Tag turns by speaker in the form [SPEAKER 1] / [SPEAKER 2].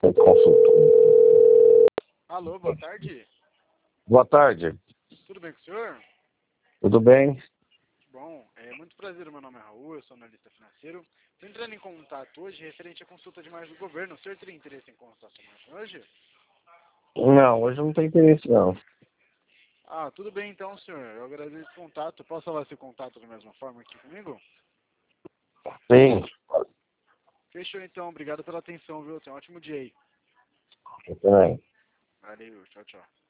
[SPEAKER 1] Consultor.
[SPEAKER 2] Alô, boa tarde.
[SPEAKER 1] Boa tarde.
[SPEAKER 2] Tudo bem com o senhor?
[SPEAKER 1] Tudo bem?
[SPEAKER 2] Bom, muito prazer, meu nome é Raul, eu sou analista financeiro. Estou entrando em contato hoje referente à consulta de margem do governo. O senhor teria interesse em consultar sua margem hoje?
[SPEAKER 1] Não, hoje não tem interesse não.
[SPEAKER 2] Ah, tudo bem então, senhor. Eu agradeço o contato. Posso falar esse contato da mesma forma aqui comigo?
[SPEAKER 1] Sim.
[SPEAKER 2] Fechou então. Obrigado pela atenção, viu? Tenha um ótimo dia aí.
[SPEAKER 1] Eu também.
[SPEAKER 2] Valeu, tchau, tchau.